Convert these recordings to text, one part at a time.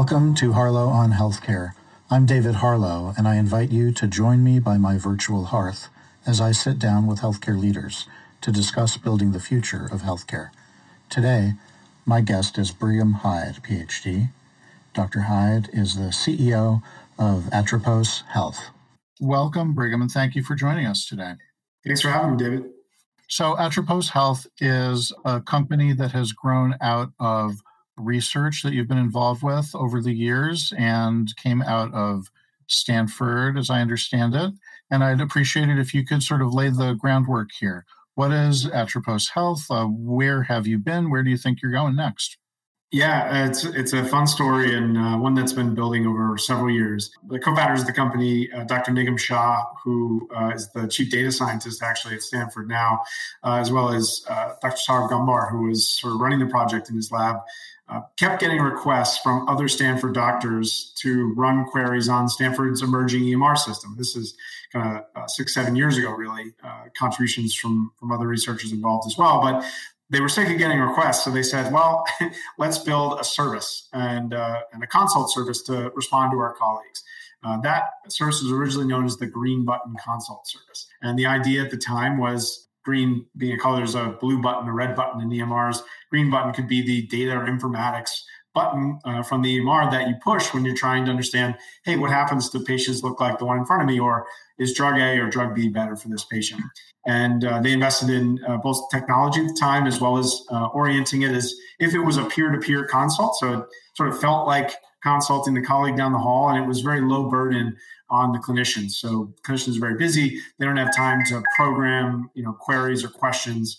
Welcome to Harlow on Healthcare. I'm David Harlow, and I invite you to join me by my virtual hearth as I sit down with healthcare leaders to discuss building the future of healthcare. Today, my guest is Brigham Hyde, PhD. Dr. Hyde is the CEO of Atropos Health. Welcome, Brigham, and thank you for joining us today. Thanks for having me, David. So Atropos Health is a company that has grown out of research that you've been involved with over the years and came out of Stanford, as I understand it. And I'd appreciate it if you could sort of lay the groundwork here. What is Atropos Health? Where have you been? Where do you think you're going next? Yeah, it's a fun story and one that's been building over several years. The co-founders of the company, Dr. Nigam Shah, who is the chief data scientist actually at Stanford now, as well as Dr. Saurabh Gambhar, who was sort of running the project in his lab, kept getting requests from other Stanford doctors to run queries on Stanford's emerging EMR system. This is kind of 6-7 years ago, really, contributions from other researchers involved as well. But they were sick of getting requests, so they said, well, let's build a service and a consult service to respond to our colleagues. That service was originally known as the Green Button Consult Service. And the idea at the time was green being a color, there's a blue button, a red button in EMRs. Green button could be the data or informatics button from the EMR that you push when you're trying to understand, hey, what happens to patients look like the one in front of me, or is drug A or drug B better for this patient? And they invested in both technology at the time as well as orienting it as if it was a peer-to-peer consult. So it sort of felt like consulting the colleague down the hall, and it was very low burden on the clinicians. So clinicians are very busy. They don't have time to program, queries or questions,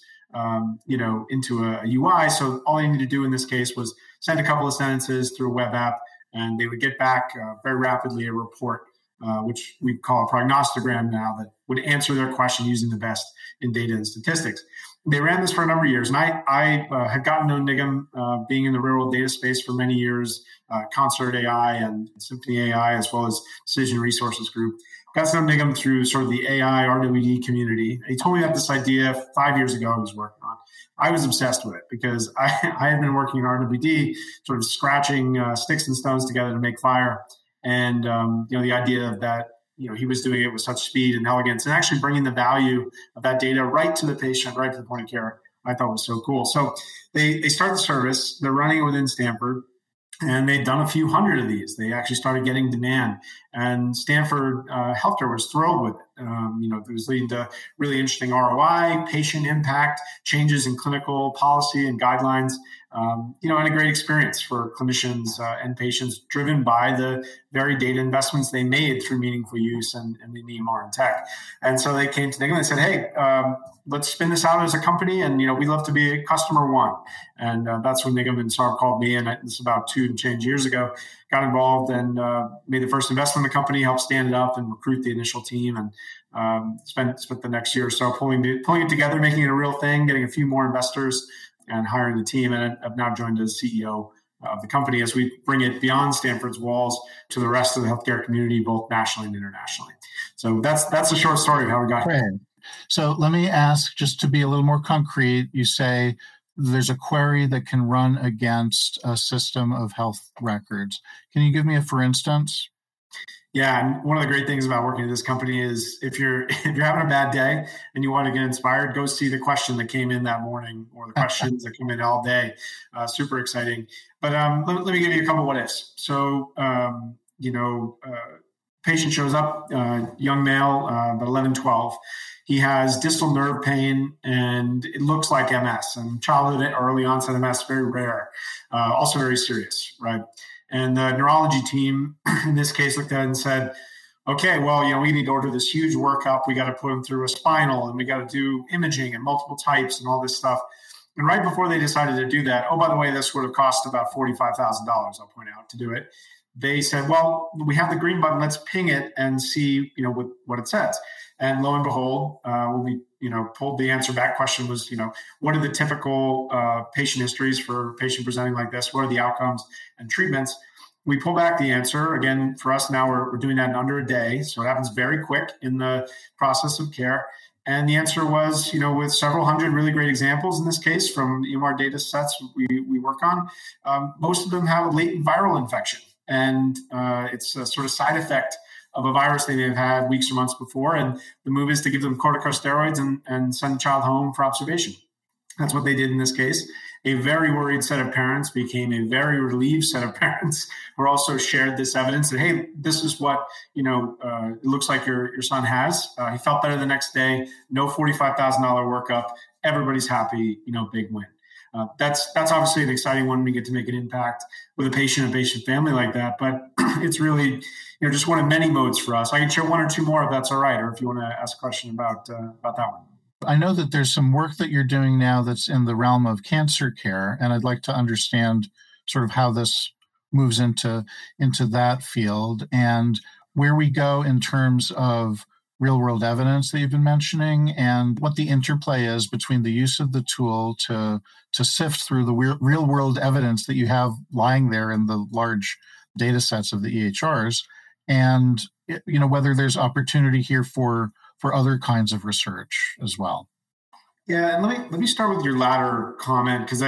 into a UI. So all they needed to do in this case was send a couple of sentences through a web app, and they would get back very rapidly a report, which we call a prognostogram now, that would answer their question using the best in data and statistics. They ran this for a number of years, and I had gotten to know Nigam being in the real-world data space for many years, Concert AI and Symphony AI, as well as Decision Resources Group. Got to know Nigam through sort of the AI RWD community. He told me about this idea 5 years ago I was working on. I was obsessed with it because I had been working in RWD, sort of scratching sticks and stones together to make fire. And, the idea of that, he was doing it with such speed and elegance and actually bringing the value of that data right to the patient, right to the point of care, I thought was so cool. So they start the service. They're running it within Stanford. And they'd done a few hundred of these. They actually started getting demand. And Stanford Healthcare was thrilled with it. It was leading to really interesting ROI, patient impact, changes in clinical policy and guidelines, and a great experience for clinicians and patients driven by the very data investments they made through meaningful use and in EMR and tech. And so they came to Nigam and they said, hey, let's spin this out as a company, and we'd love to be customer one. And that's when Nigam and Saurabh called me, and it's about 2 and change years ago, got involved and made the first investment in the company, helped stand it up and recruit the initial team, and spent the next year or so pulling it together, making it a real thing, getting a few more investors and hiring the team. And I've now joined as CEO of the company as we bring it beyond Stanford's walls to the rest of the healthcare community, both nationally and internationally. So that's a short story of how we got here. So let me ask, just to be a little more concrete, you say there's a query that can run against a system of health records. Can you give me a for instance? Yeah, and one of the great things about working at this company is if you're having a bad day and you want to get inspired, go see the question that came in that morning or the questions that come in all day. Super exciting. But let me give you a couple what ifs. So, patient shows up, young male, about 11, 12. He has distal nerve pain, and it looks like MS. And childhood, early onset MS, very rare, also very serious, right? And the neurology team, in this case, looked at it and said, okay, well, we need to order this huge workup. We got to put him through a spinal, and we got to do imaging and multiple types and all this stuff. And right before they decided to do that, oh, by the way, this would have cost about $45,000, I'll point out, to do it. They said, well, we have the green button. Let's ping it and see, what it says. And lo and behold, when we, pulled the answer back, question was, what are the typical patient histories for a patient presenting like this? What are the outcomes and treatments? We pull back the answer. Again, for us now, we're doing that in under a day. So it happens very quick in the process of care. And the answer was, with several hundred really great examples in this case from EMR data sets we work on, most of them have a latent viral infection. and it's a sort of side effect of a virus they may have had weeks or months before. And the move is to give them corticosteroids and send the child home for observation. That's what they did in this case. A very worried set of parents became a very relieved set of parents who also shared this evidence that, hey, this is what, it looks like your son has. He felt better the next day, no $45,000 workup. Everybody's happy, big win. That's obviously an exciting one. We get to make an impact with a patient family like that. But it's really, just one of many modes for us. I can share one or two more if that's all right, or if you want to ask a question about that one. I know that there's some work that you're doing now that's in the realm of cancer care, and I'd like to understand sort of how this moves into that field and where we go in terms of real-world evidence that you've been mentioning, and what the interplay is between the use of the tool to sift through the real-world evidence that you have lying there in the large data sets of the EHRs, and whether there's opportunity here for other kinds of research as well. Yeah, and let me start with your latter comment, because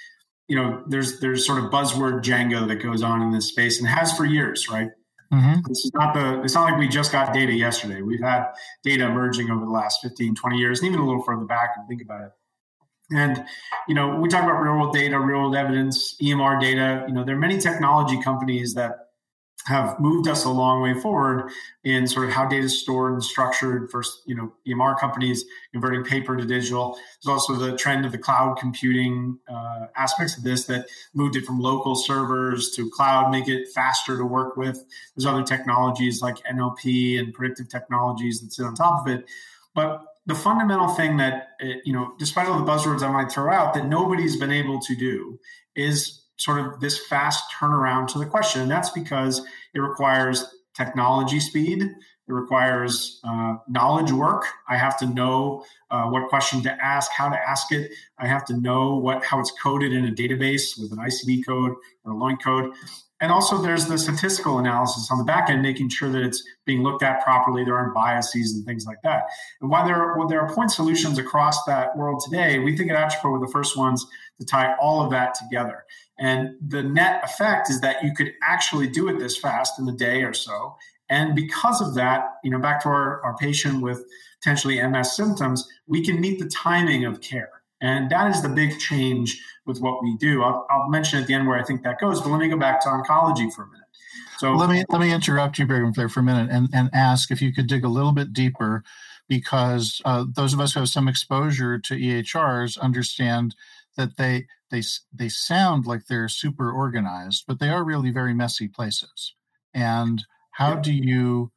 there's sort of buzzword Django that goes on in this space and has for years, right? Mm-hmm. It's not like we just got data yesterday. We've had data emerging over the last 15, 20 years, and even a little further back and think about it. And, we talk about real world data, real world evidence, EMR data. There are many technology companies that have moved us a long way forward in sort of how data is stored and structured. First, EMR companies converting paper to digital. There's also the trend of the cloud computing aspects of this that moved it from local servers to cloud, make it faster to work with. There's other technologies like NLP and predictive technologies that sit on top of it. But the fundamental thing that, despite all the buzzwords I might throw out, that nobody's been able to do is sort of this fast turnaround to the question. And that's because it requires technology speed. It requires knowledge work. I have to know what question to ask, how to ask it. I have to know how it's coded in a database with an ICD code or a LOINC code. And also there's the statistical analysis on the back end, making sure that it's being looked at properly. There aren't biases and things like that. And while there are point solutions across that world today, we think at AtriCure we're the first ones to tie all of that together. And the net effect is that you could actually do it this fast in a day or so. And because of that, back to our patient with potentially MS symptoms, we can meet the timing of care. And that is the big change with what we do. I'll mention at the end where I think that goes, but let me go back to oncology for a minute. So let me interrupt you there for a minute and ask if you could dig a little bit deeper, because those of us who have some exposure to EHRs understand that they sound like they're super organized, but they are really very messy places. And how do you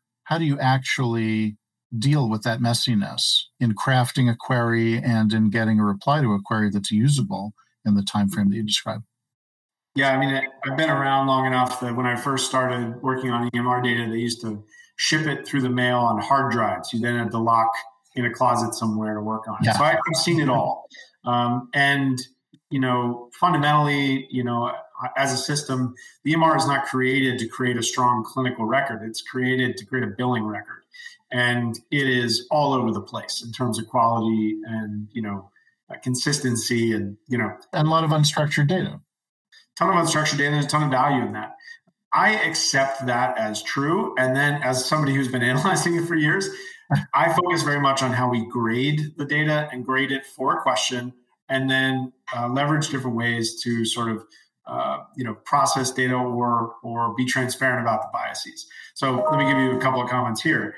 actually deal with that messiness in crafting a query and in getting a reply to a query that's usable in the time frame that you described? Yeah, I've been around long enough that when I first started working on EMR data, they used to ship it through the mail on hard drives. You then had to lock in a closet somewhere to work on it. Yeah. So I've seen it all. And fundamentally, as a system, the EMR is not created to create a strong clinical record. It's created to create a billing record. And it is all over the place in terms of quality and, consistency and a lot of unstructured data. Ton of unstructured data. There's a ton of value in that. I accept that as true. And then as somebody who's been analyzing it for years, I focus very much on how we grade the data and grade it for a question, and then leverage different ways to sort of process data or be transparent about the biases. So let me give you a couple of comments here.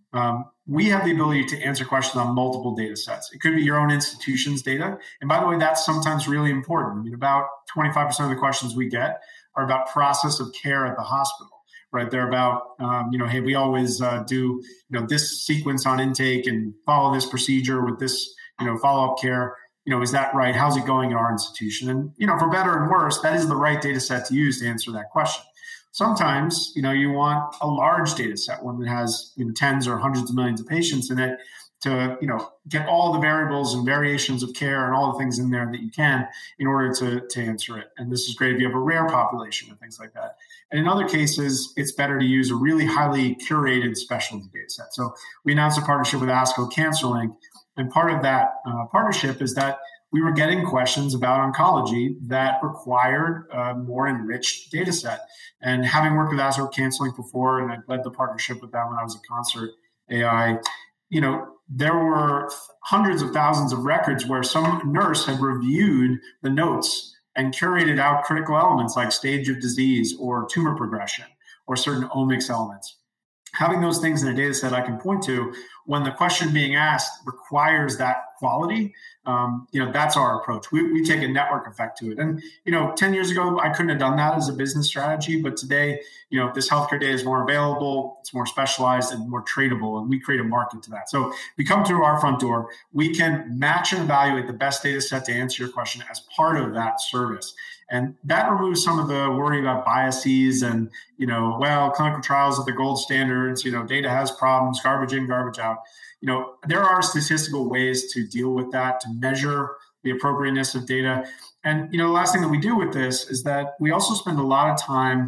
We have the ability to answer questions on multiple data sets. It could be your own institution's data. And by the way, that's sometimes really important. About 25% of the questions we get are about process of care at the hospital, right? They're about, hey, we always do, this sequence on intake and follow this procedure with this, follow-up care. Is that right? How's it going at our institution? And, for better and worse, that is the right data set to use to answer that question. Sometimes, you want a large data set, one that has tens or hundreds of millions of patients in it to, get all the variables and variations of care and all the things in there that you can in order to answer it. And this is great if you have a rare population and things like that. And in other cases, it's better to use a really highly curated specialty data set. So we announced a partnership with ASCO CancerLink. And part of that partnership is that we were getting questions about oncology that required a more enriched data set. And having worked with Azure Canceling before, and I led the partnership with them when I was at Concert AI, there were hundreds of thousands of records where some nurse had reviewed the notes and curated out critical elements like stage of disease or tumor progression or certain omics elements. Having those things in a data set I can point to when the question being asked requires that quality, that's our approach. We take a network effect to it. And, 10 years ago, I couldn't have done that as a business strategy. But today, this healthcare data is more available, it's more specialized and more tradable, and we create a market to that. So we come through our front door, we can match and evaluate the best data set to answer your question as part of that service. And that removes some of the worry about biases and, clinical trials are the gold standards, data has problems, garbage in, garbage out. There are statistical ways to deal with that, to measure the appropriateness of data. And, the last thing that we do with this is that we also spend a lot of time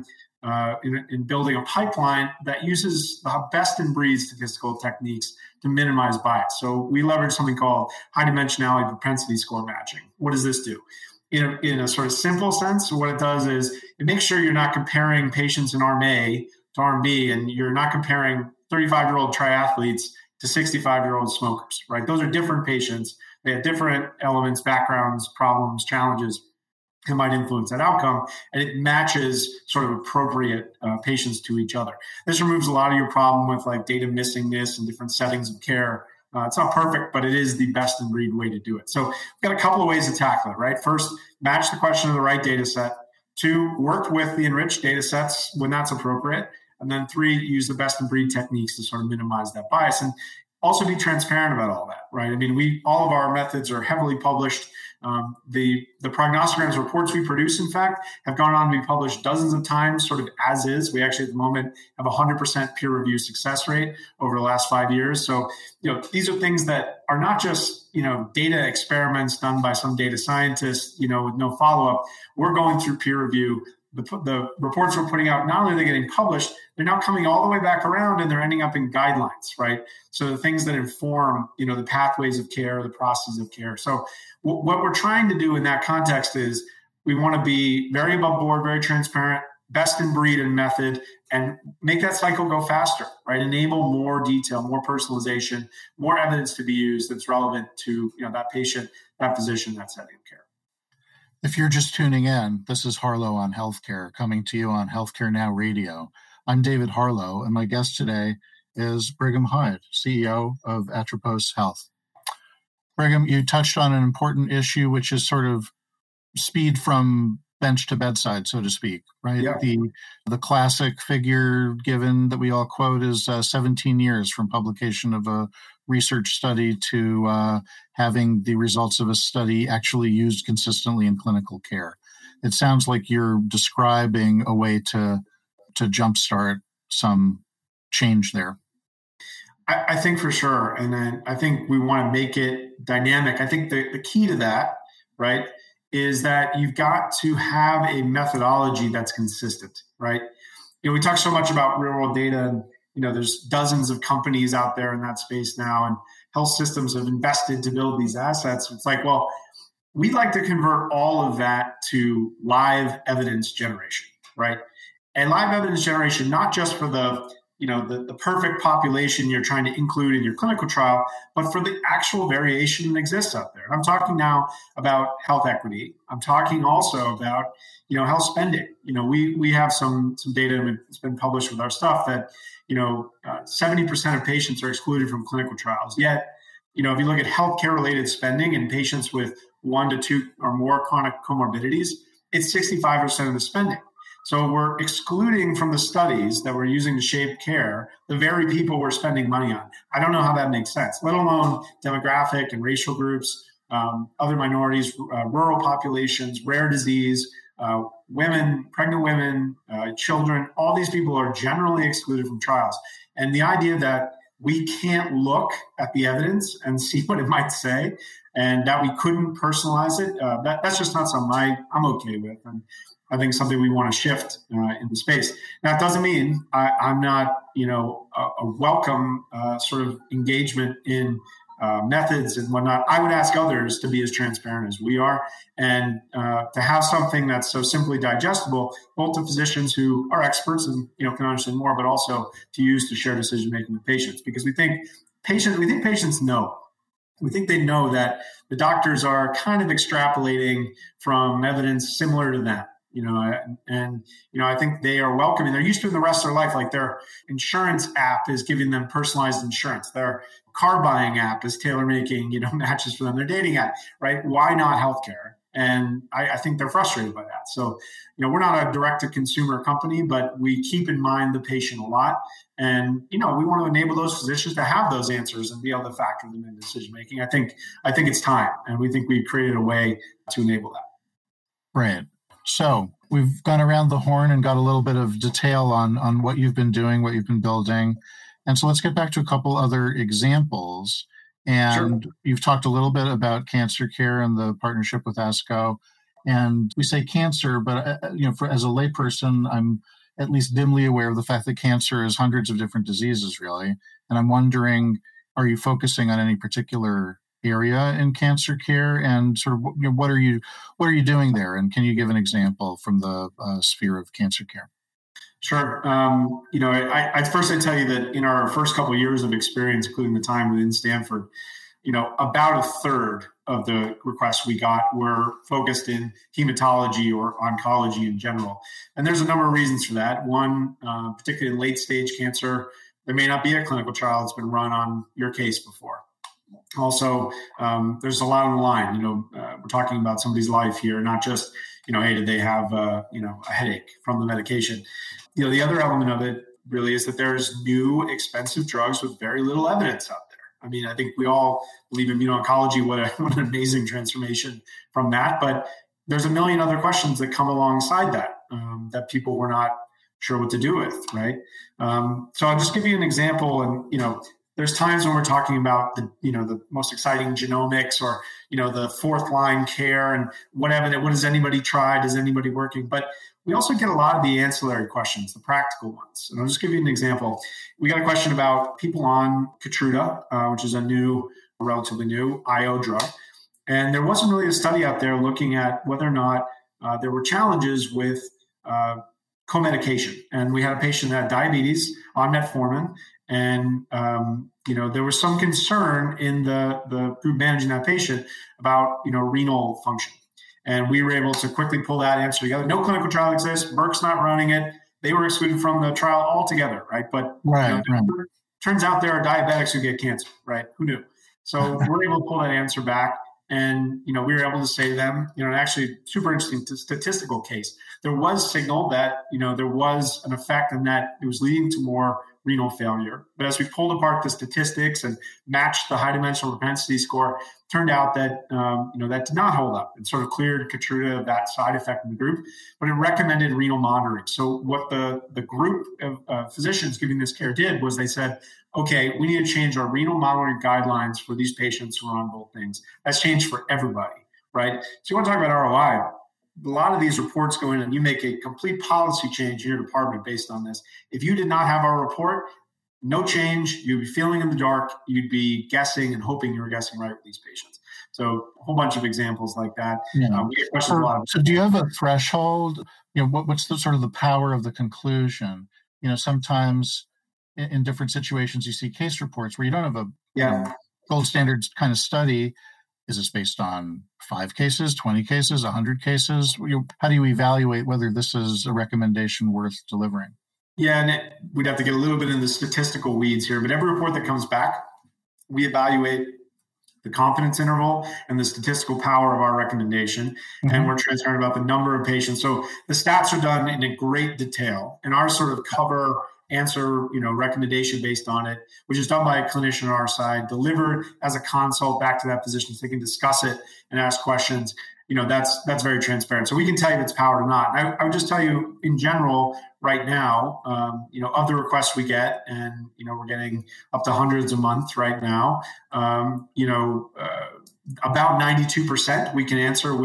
in building a pipeline that uses the best in breed statistical techniques to minimize bias. So we leverage something called high dimensionality propensity score matching. What does this do? In a sort of simple sense, what it does is it makes sure you're not comparing patients in arm A to arm B, and you're not comparing 35-year-old triathletes to 65-year-old smokers, right? Those are different patients. They have different elements, backgrounds, problems, challenges that might influence that outcome, and it matches sort of appropriate patients to each other. This removes a lot of your problem with like data missingness and different settings of care. It's not perfect, but it is the best in breed way to do it. So we've got a couple of ways to tackle it, right? First, match the question to the right data set. 2, work with the enriched data sets when that's appropriate. And then 3, use the best in breed techniques to sort of minimize that bias. And also be transparent about all that, right? I mean, all of our methods are heavily published. The prognosticograms reports we produce, in fact, have gone on to be published dozens of times, sort of as is. We actually, at the moment, have a 100% peer review success rate over the last 5 years. So, these are things that are not just, data experiments done by some data scientist, with no follow-up. We're going through peer review. The reports we're putting out, not only are they getting published, they're now coming all the way back around and they're ending up in guidelines, right? So the things that inform, the pathways of care, the processes of care. So what we're trying to do in that context is we want to be very above board, very transparent, best in breed and method, and make that cycle go faster, right? Enable more detail, more personalization, more evidence to be used that's relevant to, that patient, that physician, that setting of care. If you're just tuning in, this is Harlow on Healthcare, coming to you on Healthcare Now Radio. I'm David Harlow, and my guest today is Brigham Hyde, CEO of Atropos Health. Brigham, you touched on an important issue, which is sort of speed from bench to bedside, so to speak, right? Yeah. The classic figure given that we all quote is 17 years from publication of a research study to having the results of a study actually used consistently in clinical care. It sounds like you're describing a way to jumpstart some change there. I think for sure. And then I think we want to make it dynamic. I think the key to that, right, is that you've got to have a methodology that's consistent, right? We talk so much about real world data, and there's dozens of companies out there in that space now, and health systems have invested to build these assets. It's like, well, we'd like to convert all of that to live evidence generation, right? And live evidence generation, not just for the perfect population you're trying to include in your clinical trial, but for the actual variation that exists out there. I'm talking now about health equity. I'm talking also about, health spending. We have some data that's been published with our stuff that, 70% of patients are excluded from clinical trials. Yet, if you look at healthcare related spending in patients with 1 to 2 or more chronic comorbidities, it's 65% of the spending. So we're excluding from the studies that we're using to shape care the very people we're spending money on. I don't know how that makes sense, let alone demographic and racial groups, other minorities, rural populations, rare disease, women, pregnant women, children. All these people are generally excluded from trials. And the idea that we can't look at the evidence and see what it might say, and that we couldn't personalize it, that's just not something I'm okay with. And I think something we want to shift in the space. Now, it doesn't mean I'm not, a welcome sort of engagement in methods and whatnot. I would ask others to be as transparent as we are, and to have something that's so simply digestible, both to physicians who are experts and can understand more, but also to use to share decision making with patients, because we think patients know. We think they know that the doctors are kind of extrapolating from evidence similar to them. I think they are welcoming. They're used to it in the rest of their life. Like their insurance app is giving them personalized insurance. Their car buying app is tailor making, matches for them. Their dating app, right? Why not healthcare? And I think they're frustrated by that. So, we're not a direct to consumer company, but we keep in mind the patient a lot. And, we want to enable those physicians to have those answers and be able to factor them into decision making. I think it's time. And we think we've created a way to enable that. Right. So we've gone around the horn and got a little bit of detail on what you've been doing, what you've been building. And so let's get back to a couple other examples. And Sure. You've talked a little bit about cancer care and the partnership with ASCO. And we say cancer, but as a layperson, I'm at least dimly aware of the fact that cancer is hundreds of different diseases, really. And I'm wondering, are you focusing on any particular area in cancer care, and sort of what are you doing there? And can you give an example from the sphere of cancer care? Sure. I'd tell you that in our first couple of years of experience, including the time within Stanford, about a third of the requests we got were focused in hematology or oncology in general. And there's a number of reasons for that. One, particularly in late stage cancer, there may not be a clinical trial that's been run on your case before. Also, there's a lot on the line. We're talking about somebody's life here, not just, hey, did they have a headache from the medication? The other element of it really is that there's new expensive drugs with very little evidence out there. I mean, I think we all believe in immuno-oncology. What an amazing transformation from that. But there's a million other questions that come alongside that, that people were not sure what to do with, right? So I'll just give you an example. And, there's times when we're talking about the most exciting genomics or, the fourth line care and what has anybody tried? Is anybody working? But we also get a lot of the ancillary questions, the practical ones. And I'll just give you an example. We got a question about people on Keytruda, which is a relatively new IO drug. And there wasn't really a study out there looking at whether or not there were challenges with co-medication. And we had a patient that had diabetes on metformin. And, there was some concern in the group managing that patient about, renal function. And we were able to quickly pull that answer together. No clinical trial exists. Merck's not running it. They were excluded from the trial altogether, right? But turns out there are diabetics who get cancer, right? Who knew? So we're able to pull that answer back. And, we were able to say to them, actually super interesting statistical case. There was signal that, there was an effect and that it was leading to more renal failure. But as we pulled apart the statistics and matched the high dimensional propensity score, turned out that, that did not hold up. It sort of cleared Keytruda of that side effect in the group, but it recommended renal monitoring. So what the group of physicians giving this care did was they said, okay, we need to change our renal monitoring guidelines for these patients who are on both things. That's changed for everybody, right? So you want to talk about ROI. A lot of these reports go in and you make a complete policy change in your department based on this. If you did not have our report, no change, you'd be feeling in the dark, you'd be guessing and hoping you were guessing right with these patients. So a whole bunch of examples like that. Yeah. We get questions a lot. So do you have a threshold? What's the sort of the power of the conclusion? Sometimes in different situations, you see case reports where you don't have a gold standard kind of study. Is this based on 5 cases, 20 cases, 100 cases? How do you evaluate whether this is a recommendation worth delivering? Yeah, and we'd have to get a little bit in the statistical weeds here, but every report that comes back, we evaluate the confidence interval and the statistical power of our recommendation, and we're transparent about the number of patients. So the stats are done in a great detail, and our sort of cover answer, recommendation based on it, which is done by a clinician on our side, delivered as a consult back to that physician so they can discuss it and ask questions. That's very transparent. So we can tell you if it's powered or not. I would just tell you in general right now, of the requests we get, and, we're getting up to hundreds a month right now, about 92% we can answer with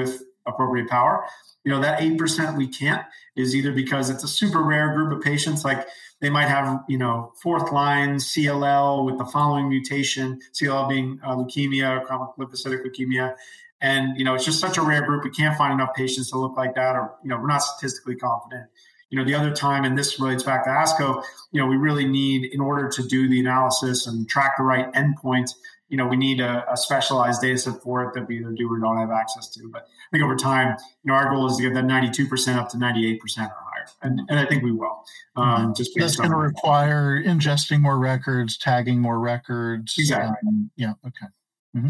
appropriate power. That 8% we can't is either because it's a super rare group of patients, like they might have, fourth line CLL with the following mutation, CLL being leukemia, chronic lymphocytic leukemia. And, it's just such a rare group. We can't find enough patients to look like that, or, we're not statistically confident. The other time, and this relates back to ASCO, we really need, in order to do the analysis and track the right endpoint, we need a specialized data set for it that we either do or don't have access to. But I think over time, our goal is to get that 92% up to 98% or higher. And I think we will. Just that's going to require ingesting more records, tagging more records. Exactly. Okay. Mm-hmm.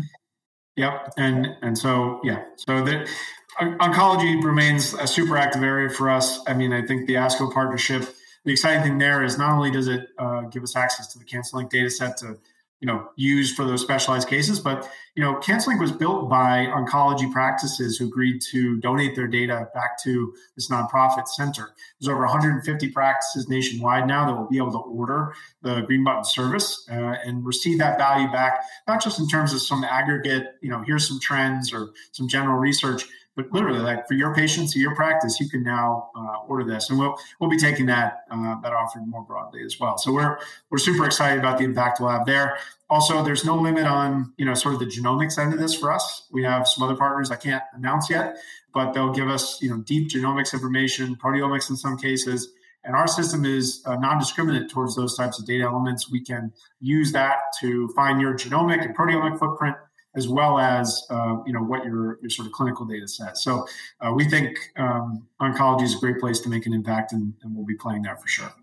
Yep. And so, so the oncology remains a super active area for us. I mean, I think the ASCO partnership, the exciting thing there is not only does it give us access to the CancerLinQ data set to use for those specialized cases. But, CancerLinQ was built by oncology practices who agreed to donate their data back to this nonprofit center. There's over 150 practices nationwide now that will be able to order the Green Button service and receive that value back, not just in terms of some aggregate, here's some trends or some general research, but literally, like for your patients, your practice, you can now order this, and we'll be taking that offering more broadly as well. So we're super excited about the impact we'll have there. Also, there's no limit on sort of the genomics end of this for us. We have some other partners I can't announce yet, but they'll give us deep genomics information, proteomics in some cases. And our system is non-discriminate towards those types of data elements. We can use that to find your genomic and proteomic footprint, as well as what your sort of clinical data says. So we think oncology is a great place to make an impact, and we'll be playing there for sure.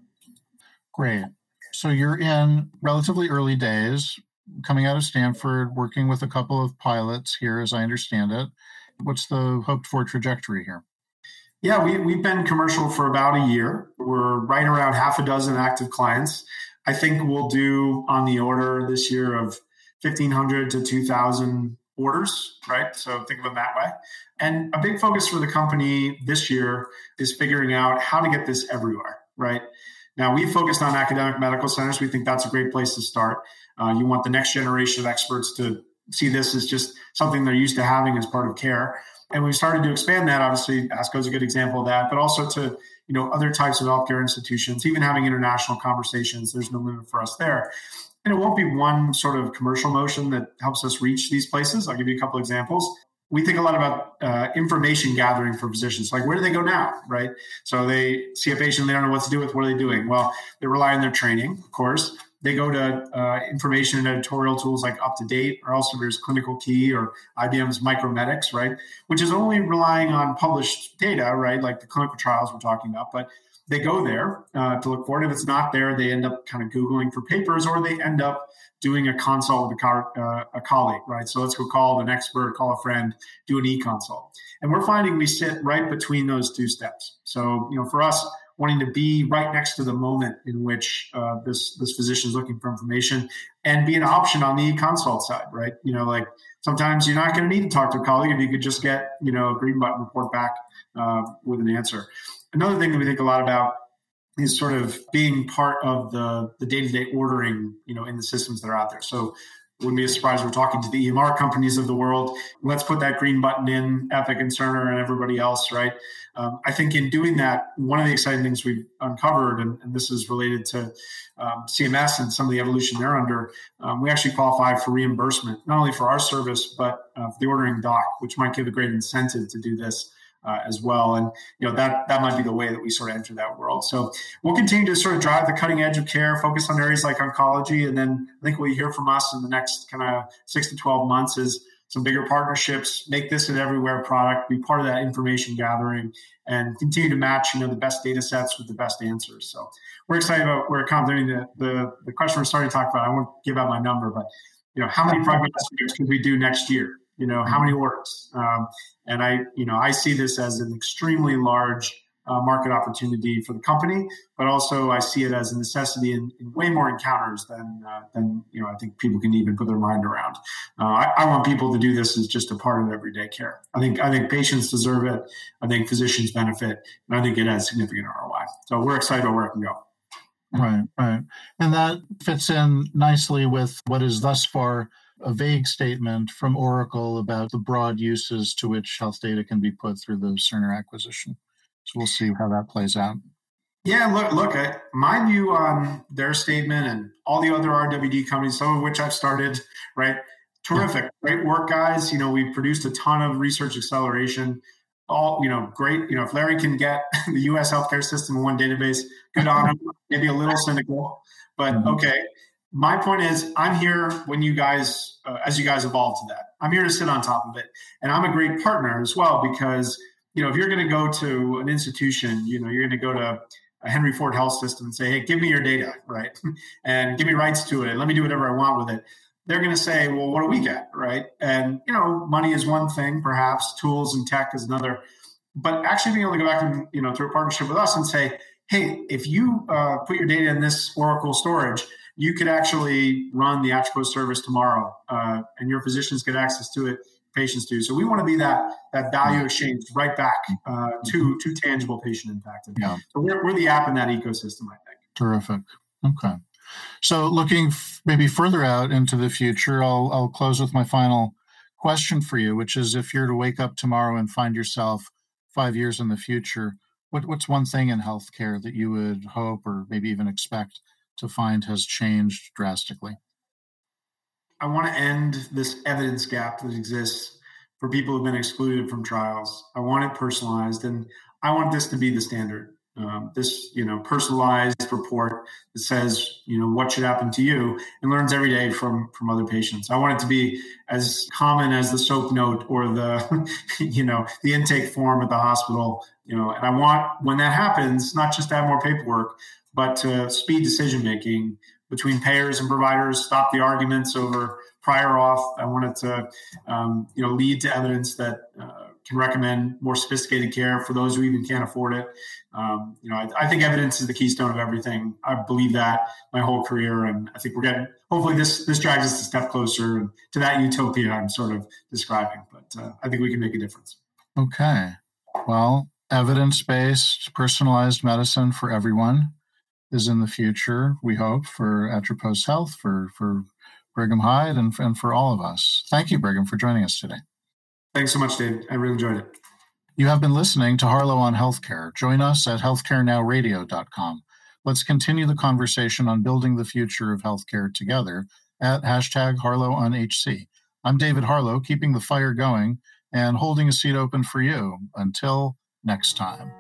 Great. So you're in relatively early days, coming out of Stanford, working with a couple of pilots here, as I understand it. What's the hoped for trajectory here? Yeah, we've been commercial for about a year. We're right around half a dozen active clients. I think we'll do on the order this year of 1,500 to 2,000 orders, right? So think of them that way. And a big focus for the company this year is figuring out how to get this everywhere, right? Now, we focused on academic medical centers. We think that's a great place to start. You want the next generation of experts to see this as just something they're used to having as part of care. And we started to expand that. Obviously, ASCO is a good example of that, but also to other types of healthcare institutions, even having international conversations. There's no limit for us there. And it won't be one sort of commercial motion that helps us reach these places. I'll give you a couple examples. We think a lot about information gathering for physicians. Like, where do they go now, right? So they see a patient, they don't know what to do with. What are they doing? Well, they rely on their training, of course. They go to information and editorial tools like UpToDate, or also there's Clinical Key or IBM's Micromedics, right? Which is only relying on published data, right? Like the clinical trials we're talking about. But they go there to look for it. If it's not there, they end up kind of Googling for papers, or they end up doing a consult with a colleague, right? So let's go call an expert, call a friend, do an e-consult. And we're finding we sit right between those two steps. So, for us, wanting to be right next to the moment in which this physician is looking for information and be an option on the e-consult side, right? Like sometimes you're not going to need to talk to a colleague if you could just get, a Green Button report back with an answer. Another thing that we think a lot about is sort of being part of the day-to-day ordering, in the systems that are out there. So it wouldn't be a surprise we're talking to the EMR companies of the world. Let's put that Green Button in, Epic and Cerner and everybody else, right? I think in doing that, one of the exciting things we've uncovered, and this is related to CMS and some of the evolution they're under, we actually qualify for reimbursement, not only for our service, but for the ordering doc, which might give a great incentive to do this as well. And, that might be the way that we sort of enter that world. So we'll continue to sort of drive the cutting edge of care, focus on areas like oncology. And then I think what you hear from us in the next kind of 6 to 12 months is some bigger partnerships, make this an everywhere product, be part of that information gathering, and continue to match, the best data sets with the best answers. So we're excited about where accommodating the question we're starting to talk about. I won't give out my number, but, how many prognostics could we do next year? How many orders? And I see this as an extremely large market opportunity for the company, but also I see it as a necessity in way more encounters than I think people can even put their mind around. I want people to do this as just a part of everyday care. I think patients deserve it. I think physicians benefit, and I think it has significant ROI. So we're excited about where it can go. Right. And that fits in nicely with what is thus far a vague statement from Oracle about the broad uses to which health data can be put through the Cerner acquisition. So we'll see how that plays out. Yeah, look. My view on their statement and all the other RWD companies, some of which I've started, right? Terrific, great work, guys. We've produced a ton of research acceleration. All, great. If Larry can get the U.S. healthcare system in one database, good on him. Maybe a little cynical, but okay. My point is, I'm here when you guys, as you guys evolve to that. I'm here to sit on top of it, and I'm a great partner as well because if you're going to go to an institution, you're going to go to a Henry Ford Health System and say, hey, give me your data, right? And give me rights to it. Let me do whatever I want with it. They're going to say, well, what do we get, right? And, money is one thing, perhaps. Tools and tech is another. But actually being able to go back and, through a partnership with us and say, hey, if you put your data in this Oracle storage, you could actually run the AttriPost service tomorrow, and your physicians get access to it, patients do. So we want to be that value exchange right back to tangible patient impact. Yeah. So we're the app in that ecosystem, I think. Terrific. Okay. So looking maybe further out into the future, I'll close with my final question for you, which is if you're to wake up tomorrow and find yourself 5 years in the future, what's one thing in healthcare that you would hope or maybe even expect to find has changed drastically? I want to end this evidence gap that exists for people who've been excluded from trials. I want it personalized, and I want this to be the standard. This, personalized report that says, what should happen to you and learns every day from other patients. I want it to be as common as the soap note or the, the intake form at the hospital, and I want, when that happens, not just to have more paperwork, but to speed decision-making between payers and providers, stop the arguments over prior auth. I want it to, lead to evidence that can recommend more sophisticated care for those who even can't afford it. I think evidence is the keystone of everything. I believe that my whole career, and I think we're getting, hopefully this drags us a step closer to that utopia I'm sort of describing, but I think we can make a difference. Okay. Well, evidence-based personalized medicine for everyone is in the future, we hope, for AttriPost Health, for Brigham Hyde, and for all of us. Thank you, Brigham, for joining us today. Thanks so much, Dave. I really enjoyed it. You have been listening to Harlow on Healthcare. Join us at healthcarenowradio.com. Let's continue the conversation on building the future of healthcare together at #HarlowOnHC. I'm David Harlow, keeping the fire going and holding a seat open for you. Until next time.